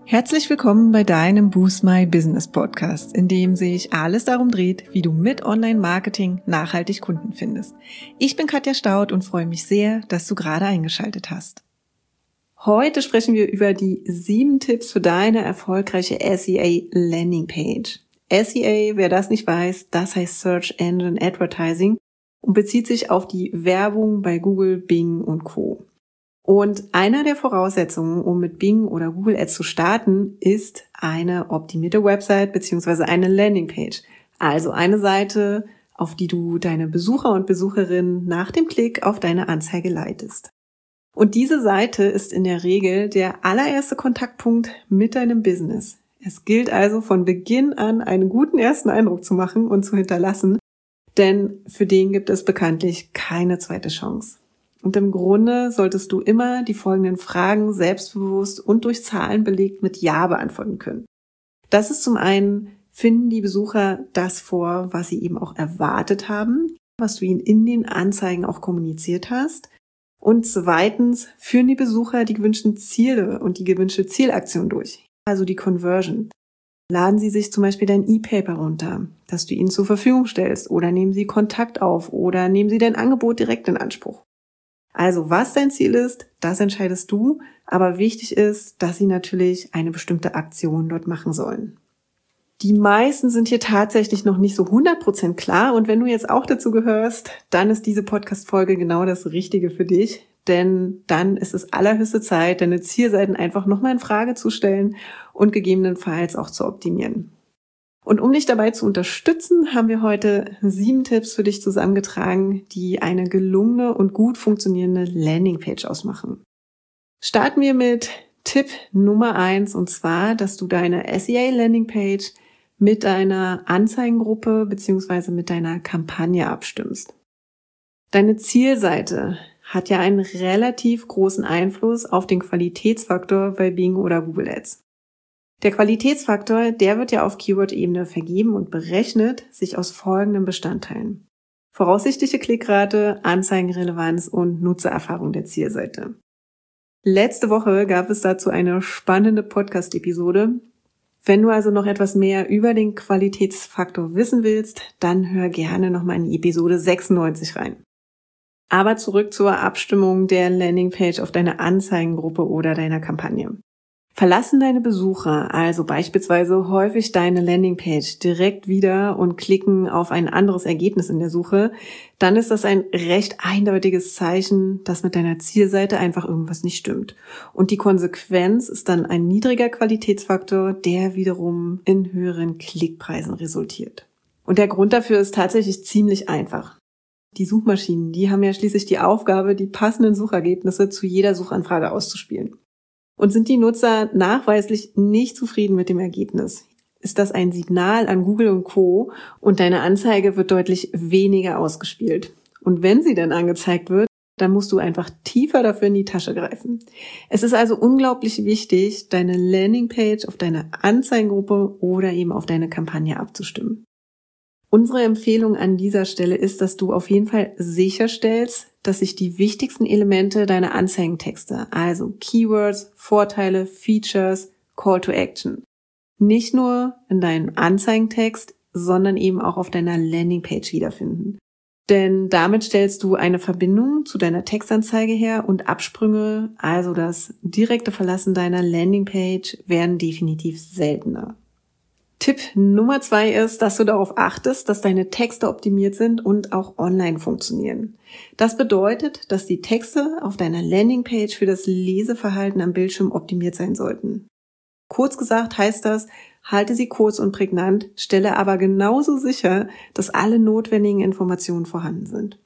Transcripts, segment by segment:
Herzlich willkommen bei deinem Boost My Business Podcast, in dem sich alles darum dreht, wie du mit Online-Marketing nachhaltig Kunden findest. Ich bin Katja Staud und freue mich sehr, dass du gerade eingeschaltet hast. Heute sprechen wir über die 7 Tipps für deine erfolgreiche SEA Landingpage. SEA, wer das nicht weiß, das heißt Search Engine Advertising und bezieht sich auf die Werbung bei Google, Bing und Co. Und einer der Voraussetzungen, um mit Bing oder Google Ads zu starten, ist eine optimierte Website bzw. eine Landingpage. Also eine Seite, auf die du deine Besucher und Besucherinnen nach dem Klick auf deine Anzeige leitest. Und diese Seite ist in der Regel der allererste Kontaktpunkt mit deinem Business. Es gilt also von Beginn an, einen guten ersten Eindruck zu machen und zu hinterlassen, denn für den gibt es bekanntlich keine zweite Chance. Und im Grunde solltest du immer die folgenden Fragen selbstbewusst und durch Zahlen belegt mit Ja beantworten können. Das ist zum einen, finden die Besucher das vor, was sie eben auch erwartet haben, was du ihnen in den Anzeigen auch kommuniziert hast. Und zweitens, führen die Besucher die gewünschten Ziele und die gewünschte Zielaktion durch, also die Conversion. Laden sie sich zum Beispiel dein E-Paper runter, das du ihnen zur Verfügung stellst, oder nehmen sie Kontakt auf oder nehmen sie dein Angebot direkt in Anspruch. Also was dein Ziel ist, das entscheidest du, aber wichtig ist, dass sie natürlich eine bestimmte Aktion dort machen sollen. Die meisten sind hier tatsächlich noch nicht so 100% klar und wenn du jetzt auch dazu gehörst, dann ist diese Podcast-Folge genau das Richtige für dich, denn dann ist es allerhöchste Zeit, deine Zielseiten einfach nochmal in Frage zu stellen und gegebenenfalls auch zu optimieren. Und um dich dabei zu unterstützen, haben wir heute 7 Tipps für dich zusammengetragen, die eine gelungene und gut funktionierende Landingpage ausmachen. Starten wir mit Tipp Nummer 1 und zwar, dass du deine SEA Landingpage mit deiner Anzeigengruppe bzw. mit deiner Kampagne abstimmst. Deine Zielseite hat ja einen relativ großen Einfluss auf den Qualitätsfaktor bei Bing oder Google Ads. Der Qualitätsfaktor, der wird ja auf Keyword-Ebene vergeben und berechnet sich aus folgenden Bestandteilen: voraussichtliche Klickrate, Anzeigenrelevanz und Nutzererfahrung der Zielseite. Letzte Woche gab es dazu eine spannende Podcast-Episode. Wenn du also noch etwas mehr über den Qualitätsfaktor wissen willst, dann hör gerne nochmal in die Episode 96 rein. Aber zurück zur Abstimmung der Landingpage auf deine Anzeigengruppe oder deiner Kampagne. Verlassen deine Besucher also beispielsweise häufig deine Landingpage direkt wieder und klicken auf ein anderes Ergebnis in der Suche, dann ist das ein recht eindeutiges Zeichen, dass mit deiner Zielseite einfach irgendwas nicht stimmt. Und die Konsequenz ist dann ein niedriger Qualitätsfaktor, der wiederum in höheren Klickpreisen resultiert. Und der Grund dafür ist tatsächlich ziemlich einfach. Die Suchmaschinen, die haben ja schließlich die Aufgabe, die passenden Suchergebnisse zu jeder Suchanfrage auszuspielen. Und sind die Nutzer nachweislich nicht zufrieden mit dem Ergebnis, ist das ein Signal an Google und Co. und deine Anzeige wird deutlich weniger ausgespielt. Und wenn sie dann angezeigt wird, dann musst du einfach tiefer dafür in die Tasche greifen. Es ist also unglaublich wichtig, deine Landingpage auf deine Anzeigengruppe oder eben auf deine Kampagne abzustimmen. Unsere Empfehlung an dieser Stelle ist, dass du auf jeden Fall sicherstellst, dass sich die wichtigsten Elemente deiner Anzeigentexte, also Keywords, Vorteile, Features, Call to Action, nicht nur in deinem Anzeigentext, sondern eben auch auf deiner Landingpage wiederfinden. Denn damit stellst du eine Verbindung zu deiner Textanzeige her und Absprünge, also das direkte Verlassen deiner Landingpage, werden definitiv seltener. Tipp Nummer 2 ist, dass du darauf achtest, dass deine Texte optimiert sind und auch online funktionieren. Das bedeutet, dass die Texte auf deiner Landingpage für das Leseverhalten am Bildschirm optimiert sein sollten. Kurz gesagt heißt das, halte sie kurz und prägnant, stelle aber genauso sicher, dass alle notwendigen Informationen vorhanden sind.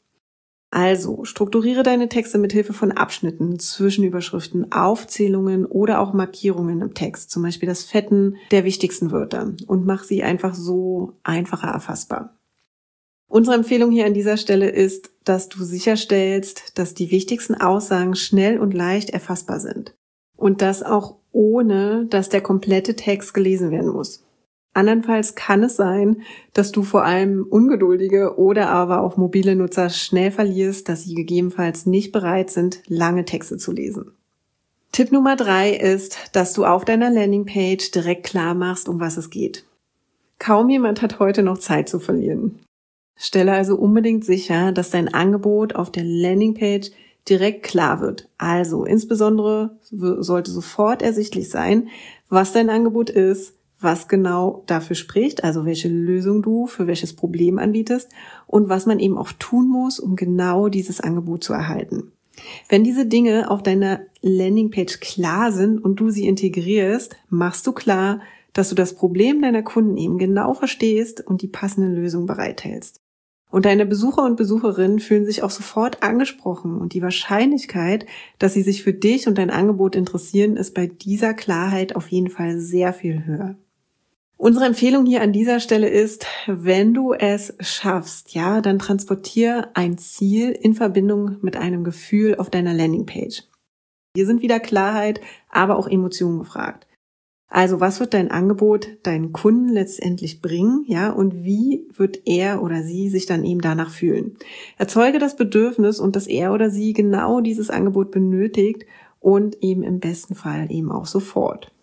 Also, strukturiere deine Texte mit Hilfe von Abschnitten, Zwischenüberschriften, Aufzählungen oder auch Markierungen im Text, zum Beispiel das Fetten der wichtigsten Wörter, und mach sie einfach so einfacher erfassbar. Unsere Empfehlung hier an dieser Stelle ist, dass du sicherstellst, dass die wichtigsten Aussagen schnell und leicht erfassbar sind. Und das auch ohne, dass der komplette Text gelesen werden muss. Andernfalls kann es sein, dass du vor allem ungeduldige oder aber auch mobile Nutzer schnell verlierst, dass sie gegebenenfalls nicht bereit sind, lange Texte zu lesen. Tipp Nummer 3 ist, dass du auf deiner Landingpage direkt klar machst, um was es geht. Kaum jemand hat heute noch Zeit zu verlieren. Stelle also unbedingt sicher, dass dein Angebot auf der Landingpage direkt klar wird. Also insbesondere sollte sofort ersichtlich sein, was dein Angebot ist, was genau dafür spricht, also welche Lösung du für welches Problem anbietest und was man eben auch tun muss, um genau dieses Angebot zu erhalten. Wenn diese Dinge auf deiner Landingpage klar sind und du sie integrierst, machst du klar, dass du das Problem deiner Kunden eben genau verstehst und die passende Lösung bereithältst. Und deine Besucher und Besucherinnen fühlen sich auch sofort angesprochen und die Wahrscheinlichkeit, dass sie sich für dich und dein Angebot interessieren, ist bei dieser Klarheit auf jeden Fall sehr viel höher. Unsere Empfehlung hier an dieser Stelle ist, wenn du es schaffst, dann transportier ein Ziel in Verbindung mit einem Gefühl auf deiner Landingpage. Hier sind wieder Klarheit, aber auch Emotionen gefragt. Also was wird dein Angebot deinen Kunden letztendlich bringen, und wie wird er oder sie sich dann eben danach fühlen? Erzeuge das Bedürfnis und dass er oder sie genau dieses Angebot benötigt und eben im besten Fall eben auch sofort.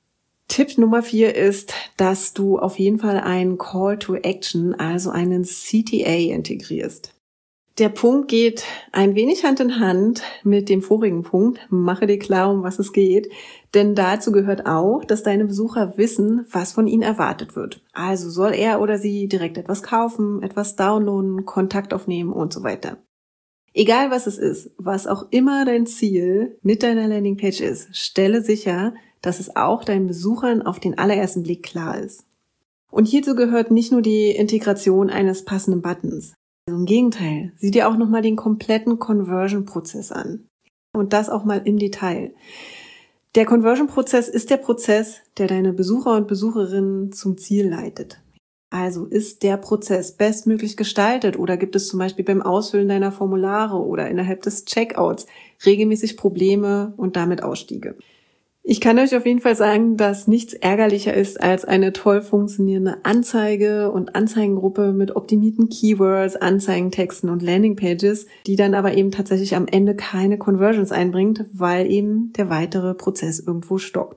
Tipp Nummer 4 ist, dass du auf jeden Fall einen Call to Action, also einen CTA integrierst. Der Punkt geht ein wenig Hand in Hand mit dem vorigen Punkt. Mache dir klar, um was es geht. Denn dazu gehört auch, dass deine Besucher wissen, was von ihnen erwartet wird. Also soll er oder sie direkt etwas kaufen, etwas downloaden, Kontakt aufnehmen und so weiter. Egal was es ist, was auch immer dein Ziel mit deiner Landingpage ist, stelle sicher, dass es auch deinen Besuchern auf den allerersten Blick klar ist. Und hierzu gehört nicht nur die Integration eines passenden Buttons. Also im Gegenteil, sieh dir auch nochmal den kompletten Conversion-Prozess an. Und das auch mal im Detail. Der Conversion-Prozess ist der Prozess, der deine Besucher und Besucherinnen zum Ziel leitet. Also ist der Prozess bestmöglich gestaltet oder gibt es zum Beispiel beim Ausfüllen deiner Formulare oder innerhalb des Checkouts regelmäßig Probleme und damit Ausstiege? Ich kann euch auf jeden Fall sagen, dass nichts ärgerlicher ist als eine toll funktionierende Anzeige und Anzeigengruppe mit optimierten Keywords, Anzeigentexten und Landingpages, die dann aber eben tatsächlich am Ende keine Conversions einbringt, weil eben der weitere Prozess irgendwo stockt.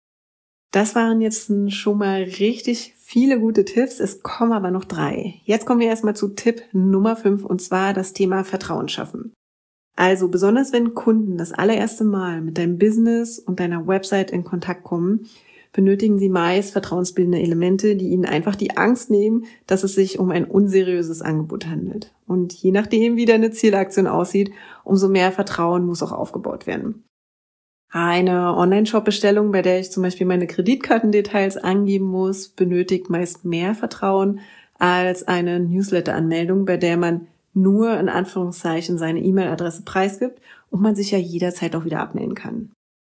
Das waren jetzt schon mal richtig viele gute Tipps. Es kommen aber noch 3. Jetzt kommen wir erstmal zu Tipp Nummer 5 und zwar das Thema Vertrauen schaffen. Also besonders wenn Kunden das allererste Mal mit deinem Business und deiner Website in Kontakt kommen, benötigen sie meist vertrauensbildende Elemente, die ihnen einfach die Angst nehmen, dass es sich um ein unseriöses Angebot handelt. Und je nachdem, wie deine Zielaktion aussieht, umso mehr Vertrauen muss auch aufgebaut werden. Eine Online-Shop-Bestellung, bei der ich zum Beispiel meine Kreditkartendetails angeben muss, benötigt meist mehr Vertrauen als eine Newsletter-Anmeldung, bei der man nur in Anführungszeichen seine E-Mail-Adresse preisgibt und man sich ja jederzeit auch wieder abmelden kann.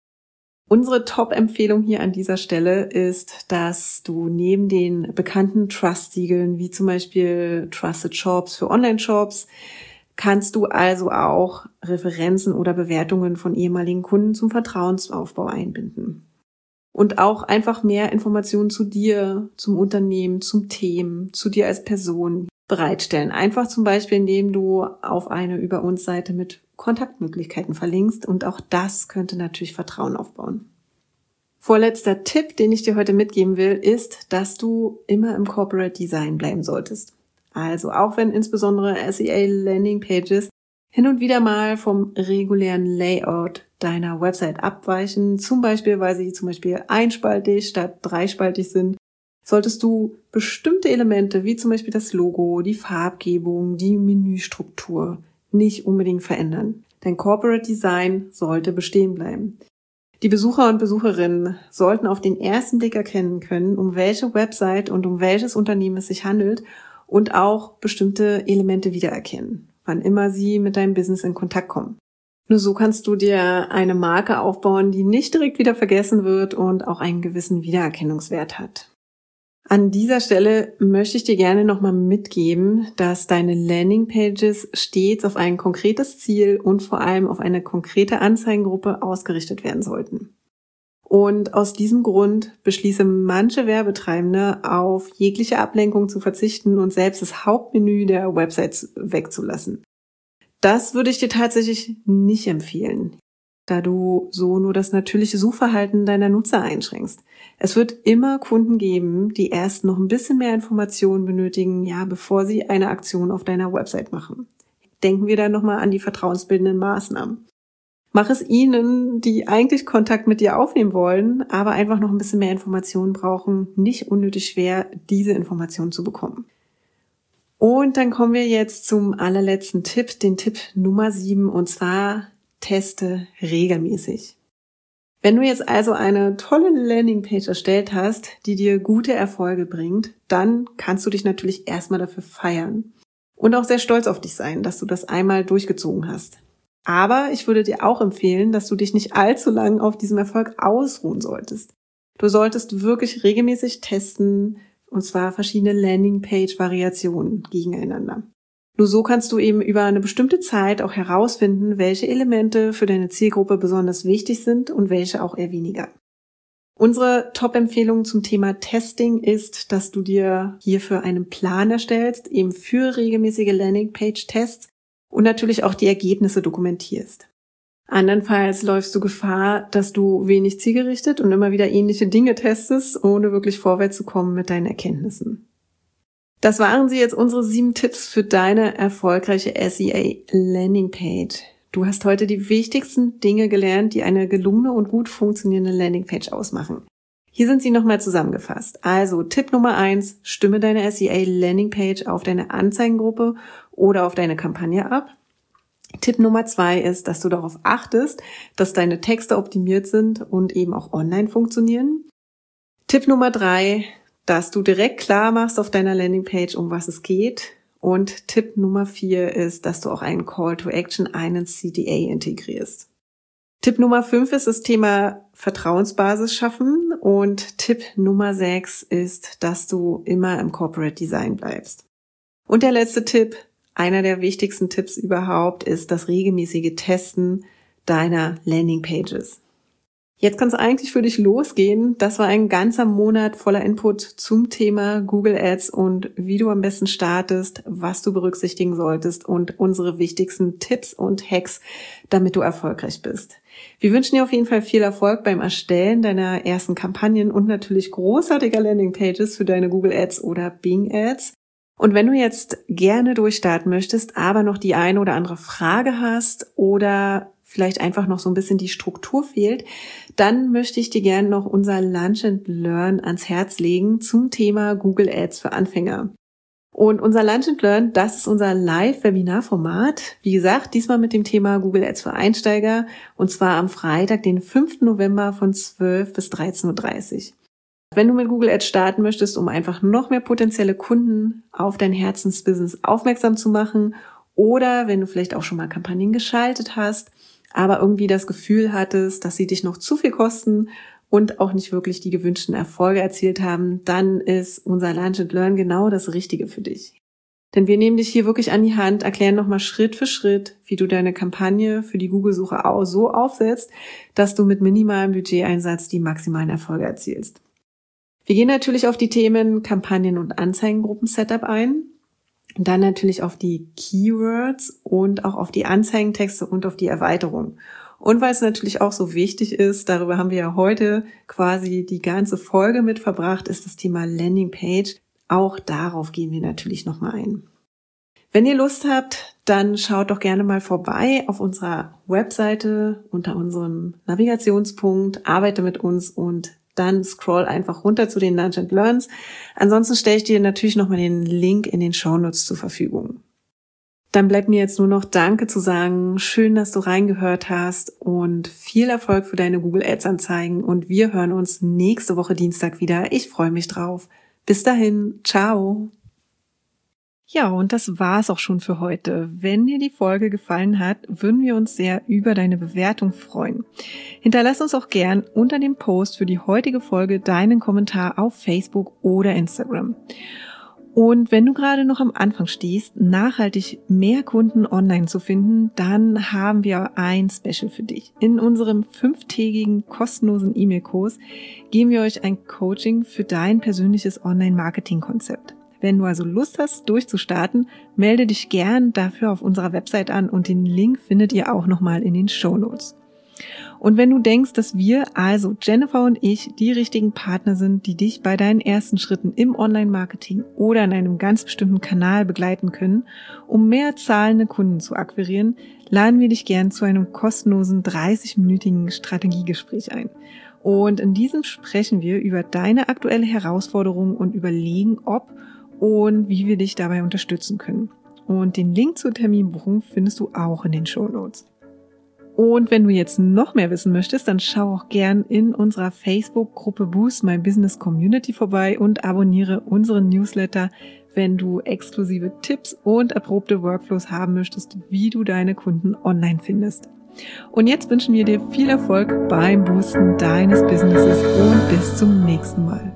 Unsere Top-Empfehlung hier an dieser Stelle ist, dass du neben den bekannten Trust-Siegeln wie zum Beispiel Trusted Shops für Online-Shops kannst du also auch Referenzen oder Bewertungen von ehemaligen Kunden zum Vertrauensaufbau einbinden. Und auch einfach mehr Informationen zu dir, zum Unternehmen, zum Themen, zu dir als Person bereitstellen. Einfach zum Beispiel, indem du auf eine Über uns Seite mit Kontaktmöglichkeiten verlinkst und auch das könnte natürlich Vertrauen aufbauen. Vorletzter Tipp, den ich dir heute mitgeben will, ist, dass du immer im Corporate Design bleiben solltest. Also auch wenn insbesondere SEA Landing Pages hin und wieder mal vom regulären Layout deiner Website abweichen, zum Beispiel, weil sie zum Beispiel einspaltig statt dreispaltig sind, solltest du bestimmte Elemente, wie zum Beispiel das Logo, die Farbgebung, die Menüstruktur, nicht unbedingt verändern. Dein Corporate Design sollte bestehen bleiben. Die Besucher und Besucherinnen sollten auf den ersten Blick erkennen können, um welche Website und um welches Unternehmen es sich handelt und auch bestimmte Elemente wiedererkennen, wann immer sie mit deinem Business in Kontakt kommen. Nur so kannst du dir eine Marke aufbauen, die nicht direkt wieder vergessen wird und auch einen gewissen Wiedererkennungswert hat. An dieser Stelle möchte ich dir gerne nochmal mitgeben, dass deine Landingpages stets auf ein konkretes Ziel und vor allem auf eine konkrete Anzeigengruppe ausgerichtet werden sollten. Und aus diesem Grund beschließe manche Werbetreibende auf jegliche Ablenkung zu verzichten und selbst das Hauptmenü der Websites wegzulassen. Das würde ich dir tatsächlich nicht empfehlen. da du so nur das natürliche Suchverhalten deiner Nutzer einschränkst. Es wird immer Kunden geben, die erst noch ein bisschen mehr Informationen benötigen, bevor sie eine Aktion auf deiner Website machen. Denken wir dann nochmal an die vertrauensbildenden Maßnahmen. Mach es ihnen, die eigentlich Kontakt mit dir aufnehmen wollen, aber einfach noch ein bisschen mehr Informationen brauchen, nicht unnötig schwer, diese Informationen zu bekommen. Und dann kommen wir jetzt zum allerletzten Tipp, den Tipp Nummer 7, und zwar teste regelmäßig. Wenn du jetzt also eine tolle Landingpage erstellt hast, die dir gute Erfolge bringt, dann kannst du dich natürlich erstmal dafür feiern und auch sehr stolz auf dich sein, dass du das einmal durchgezogen hast. Aber ich würde dir auch empfehlen, dass du dich nicht allzu lang auf diesem Erfolg ausruhen solltest. Du solltest wirklich regelmäßig testen, und zwar verschiedene Landingpage-Variationen gegeneinander. Nur so kannst du eben über eine bestimmte Zeit auch herausfinden, welche Elemente für deine Zielgruppe besonders wichtig sind und welche auch eher weniger. Unsere Top-Empfehlung zum Thema Testing ist, dass du dir hierfür einen Plan erstellst, eben für regelmäßige Landingpage-Tests und natürlich auch die Ergebnisse dokumentierst. Andernfalls läufst du Gefahr, dass du wenig zielgerichtet und immer wieder ähnliche Dinge testest, ohne wirklich vorwärts zu kommen mit deinen Erkenntnissen. Das waren sie jetzt, unsere 7 Tipps für deine erfolgreiche SEA-Landingpage. Du hast heute die wichtigsten Dinge gelernt, die eine gelungene und gut funktionierende Landingpage ausmachen. Hier sind sie nochmal zusammengefasst. Also Tipp Nummer 1, stimme deine SEA-Landingpage auf deine Anzeigengruppe oder auf deine Kampagne ab. Tipp Nummer 2 ist, dass du darauf achtest, dass deine Texte optimiert sind und eben auch online funktionieren. Tipp Nummer 3, dass du direkt klar machst auf deiner Landingpage, um was es geht. Und Tipp Nummer 4 ist, dass du auch einen Call to Action, einen CTA integrierst. Tipp Nummer 5 ist das Thema Vertrauensbasis schaffen. Und Tipp Nummer 6 ist, dass du immer im Corporate Design bleibst. Und der letzte Tipp, einer der wichtigsten Tipps überhaupt, ist das regelmäßige Testen deiner Landingpages. Jetzt kann es eigentlich für dich losgehen. Das war ein ganzer Monat voller Input zum Thema Google Ads und wie du am besten startest, was du berücksichtigen solltest und unsere wichtigsten Tipps und Hacks, damit du erfolgreich bist. Wir wünschen dir auf jeden Fall viel Erfolg beim Erstellen deiner ersten Kampagnen und natürlich großartiger Landingpages für deine Google Ads oder Bing Ads. Und wenn du jetzt gerne durchstarten möchtest, aber noch die eine oder andere Frage hast oder vielleicht einfach noch so ein bisschen die Struktur fehlt, dann möchte ich dir gerne noch unser Lunch and Learn ans Herz legen zum Thema Google Ads für Anfänger. Und unser Lunch and Learn, das ist unser Live-Webinar-Format. Wie gesagt, diesmal mit dem Thema Google Ads für Einsteiger und zwar am Freitag, den 5. November von 12 bis 13.30 Uhr. Wenn du mit Google Ads starten möchtest, um einfach noch mehr potenzielle Kunden auf dein Herzensbusiness aufmerksam zu machen oder wenn du vielleicht auch schon mal Kampagnen geschaltet hast, aber irgendwie das Gefühl hattest, dass sie dich noch zu viel kosten und auch nicht wirklich die gewünschten Erfolge erzielt haben, dann ist unser Lunch and Learn genau das Richtige für dich. Denn wir nehmen dich hier wirklich an die Hand, erklären nochmal Schritt für Schritt, wie du deine Kampagne für die Google-Suche auch so aufsetzt, dass du mit minimalem Budgeteinsatz die maximalen Erfolge erzielst. Wir gehen natürlich auf die Themen Kampagnen- und Anzeigengruppen-Setup ein. Und dann natürlich auf die Keywords und auch auf die Anzeigentexte und auf die Erweiterung. Und weil es natürlich auch so wichtig ist, darüber haben wir ja heute quasi die ganze Folge mit verbracht, ist das Thema Landingpage. Auch darauf gehen wir natürlich nochmal ein. Wenn ihr Lust habt, dann schaut doch gerne mal vorbei auf unserer Webseite unter unserem Navigationspunkt, arbeite mit uns und dann scroll einfach runter zu den Lunch and Learns. Ansonsten stelle ich dir natürlich nochmal den Link in den Shownotes zur Verfügung. Dann bleibt mir jetzt nur noch Danke zu sagen. Schön, dass du reingehört hast und viel Erfolg für deine Google Ads Anzeigen. Und wir hören uns nächste Woche Dienstag wieder. Ich freue mich drauf. Bis dahin. Ciao. Ja, und das war's auch schon für heute. Wenn dir die Folge gefallen hat, würden wir uns sehr über deine Bewertung freuen. Hinterlass uns auch gern unter dem Post für die heutige Folge deinen Kommentar auf Facebook oder Instagram. Und wenn du gerade noch am Anfang stehst, nachhaltig mehr Kunden online zu finden, dann haben wir ein Special für dich. In unserem 5-tägigen kostenlosen E-Mail-Kurs geben wir euch ein Coaching für dein persönliches Online-Marketing-Konzept. Wenn du also Lust hast, durchzustarten, melde dich gern dafür auf unserer Website an und den Link findet ihr auch nochmal in den Shownotes. Und wenn du denkst, dass wir, also Jennifer und ich, die richtigen Partner sind, die dich bei deinen ersten Schritten im Online-Marketing oder in einem ganz bestimmten Kanal begleiten können, um mehr zahlende Kunden zu akquirieren, laden wir dich gern zu einem kostenlosen 30-minütigen Strategiegespräch ein. Und in diesem sprechen wir über deine aktuelle Herausforderung und überlegen, ob und wie wir dich dabei unterstützen können. Und den Link zur Terminbuchung findest du auch in den Shownotes. Und wenn du jetzt noch mehr wissen möchtest, dann schau auch gern in unserer Facebook-Gruppe Boost My Business Community vorbei und abonniere unseren Newsletter, wenn du exklusive Tipps und erprobte Workflows haben möchtest, wie du deine Kunden online findest. Und jetzt wünschen wir dir viel Erfolg beim Boosten deines Businesses und bis zum nächsten Mal.